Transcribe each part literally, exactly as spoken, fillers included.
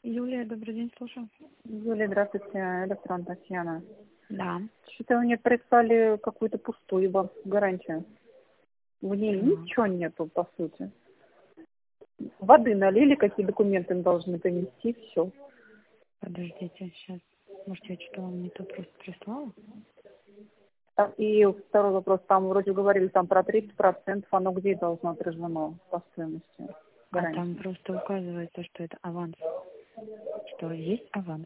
Юлия, добрый день, слушаю. Юлия, здравствуйте, электрон Татьяна. Да. Что-то вы мне прислали какую-то пустую банковскую гарантию. В ней Да. ничего нету, по сути. Воды налили, какие документы мы должны принести, все. Подождите, сейчас. Может, я что-то вам не то просто прислала? И второй вопрос, там вроде говорили там про тридцать процентов, оно где должно отражено по стоимости А там гарантии? просто указывается, что это аванс. Что есть аванс.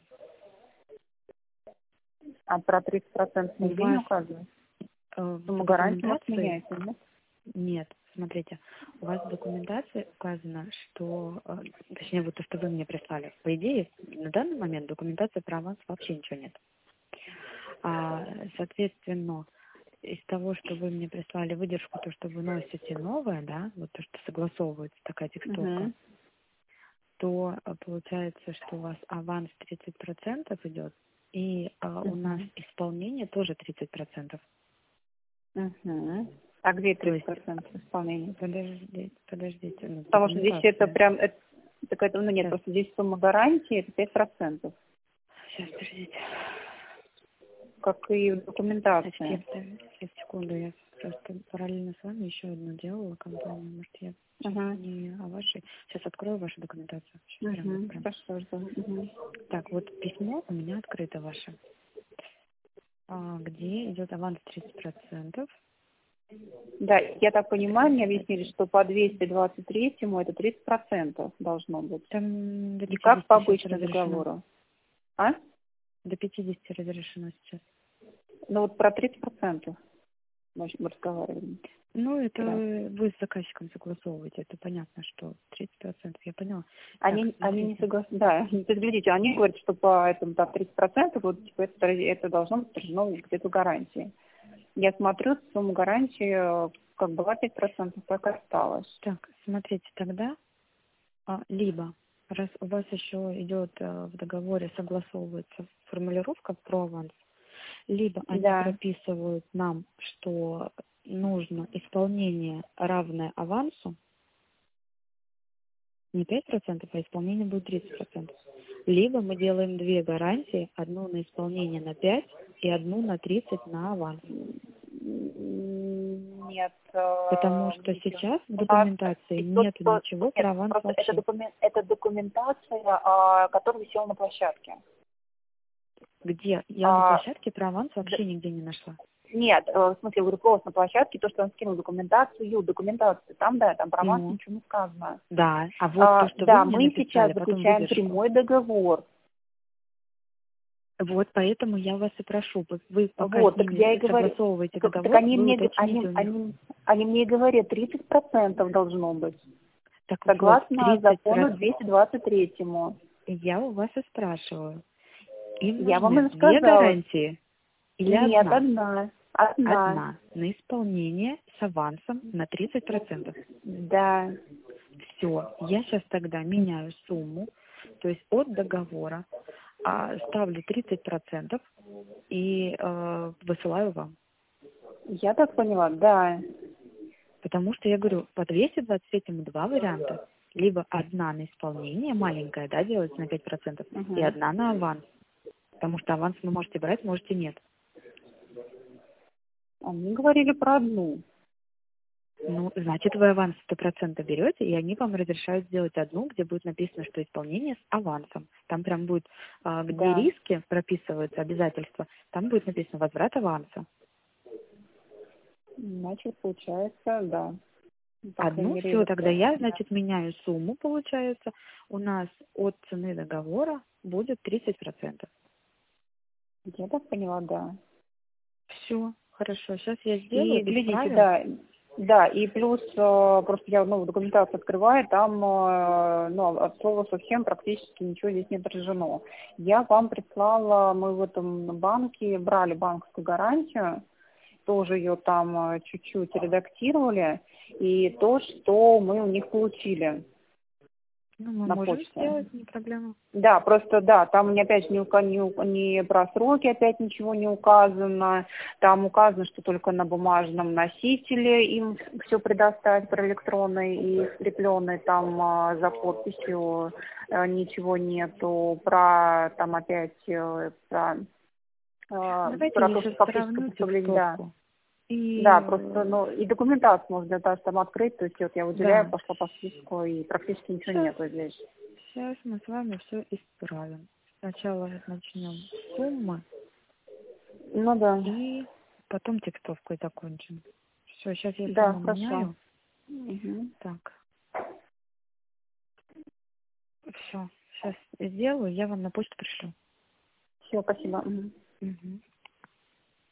А про тридцать процентов У нигде не вас указывают? э, в Сумма гарантии, может, документации... меняется, нет? Нет, смотрите. У вас в документации указано, что... э, Точнее, вот то, что вы мне прислали. По идее, на данный момент документации про аванс вообще ничего нет. А, соответственно, из того, что вы мне прислали выдержку, то, что вы носите новое, да, вот то, что согласовывается такая текстовка, Угу. то э, получается, что у вас аванс тридцать процентов идет, и э, у нас Угу. исполнение тоже тридцать процентов. Угу. А где То тридцать есть, процентов исполнения? подождите, подождите, ну, Потому что здесь это документация. прям, это, так это, ну нет, Сейчас, просто здесь сумма гарантии, это пять процентов, сейчас, подождите. как и в Значит, я, документации. сейчас, секунду, я просто параллельно с вами еще одну делала компанию, может, я сейчас Угу. не о вашей. Сейчас открою вашу документацию. Сейчас прям, вот Угу. прям. Хорошо, жду. Угу. Так, вот письмо у меня открыто ваше, а, где идет аванс тридцать процентов. Да, я так понимаю, мне объяснили, что по двести двадцать третьему это тридцать процентов должно быть. Там до Не как по пятидесяти сейчас обычному разрешено. договору. А? До пятидесяти разрешено сейчас. Ну вот про тридцать процентов мы мы разговаривали. Ну, это Да. вы с заказчиком согласовываете. Это понятно, что тридцать процентов. Я поняла. Так, Они, они не смотрите. согласны. Да, то есть, глядите, они говорят, что по этому там тридцать процентов вот типа это, это должно быть отражено где-то в гарантии. Я смотрю, сумма гарантии э, как была пять процентов, так и осталась. Так, смотрите, тогда а, либо, раз у вас еще идет а, в договоре согласовывается формулировка про аванс, либо они Да. прописывают нам, что нужно исполнение равное авансу, не пять процентов, а исполнение будет тридцать процентов. Либо мы делаем две гарантии, одну на исполнение на пять и одну на тридцать на аванс. М, Нет, Потому э, что видите, сейчас в у нас документации идет нет то- ничего нет, про аванс просто это, вообще. документ, это документация, а, которая висела на площадке. Где? Я на А, площадке про аванс д- вообще нигде не нашла. нет, э, в смысле, говорю, просто на площадке, то, что он скинул документацию, документацию, там, да, там про вас Ну, ничего не сказано. да. А вот то, А, что вы да, мне мы сейчас написали, потом заключаем выдержку. прямой договор. Вот поэтому я вас и прошу. Вы вы пока Вот, с так я и ними говорю, согласовываете так, так договор, они вы мне, г- уточните они, у них. они, они мне и говорят, тридцать процентов должно быть, Так вот, согласно тридцать закону процентов. двести двадцать третьему. Я у вас и спрашиваю. Им Я вам нужны и две сказала, гарантии или нет, одна? одна, одна, Одна на исполнение с авансом на тридцать процентов. да. Все, я сейчас тогда меняю сумму, то есть от договора а, ставлю тридцать процентов и э, высылаю вам. Я так поняла, да. Потому что я говорю, по двести двадцать третьему два варианта. Либо одна на исполнение, маленькая, да, делается на пять процентов, и Угу. одна на аванс. Потому что аванс вы можете брать, можете нет. Они говорили про одну. Ну, значит, вы аванс сто процентов берете, и они вам разрешают сделать одну, где будет написано, что исполнение с авансом. Там прям будет, а, где Да. риски прописываются, обязательства, там будет написано возврат аванса. Значит, получается, да. По крайней Одну, мере, все, вот тогда так. я, Да. значит, меняю сумму, получается. У нас от цены договора будет тридцать процентов. Я так поняла, да. Все, хорошо, сейчас я сделаю, И глядите, исправим. да, да, и плюс э, просто я ну, документацию открываю, там э, ну, от слова совсем практически ничего здесь не отражено. Я вам прислала, мы в этом банке брали банковскую гарантию, тоже ее там э, чуть-чуть редактировали, и то, что мы у них получили. Ну, мы на можем почту. сделать, не проблема. Да, просто, да, там не, опять же не, ука- не, у- не про сроки опять ничего не указано. Там указано, что только на бумажном носителе им все предоставить, про электронный и скрепленный, там а, за подписью а, ничего нету. Про, там опять, э, про, а, Давайте про я то, что сейчас фактическое сравню представление, да. текстовку. И Да, просто, э, ну, и документацию можно даже там открыть, то есть вот я выделяю, да, пошла по списку, и практически ничего сейчас, нету здесь. сейчас мы с вами все исправим. Сначала вот начнем с суммы Ну да, и потом текстовкой закончим. Все, сейчас я да, сумму хорошо. меняю. Мгм. Так, все, сейчас сделаю, я вам на почту пришлю. Все, спасибо. Мгм. Мгм.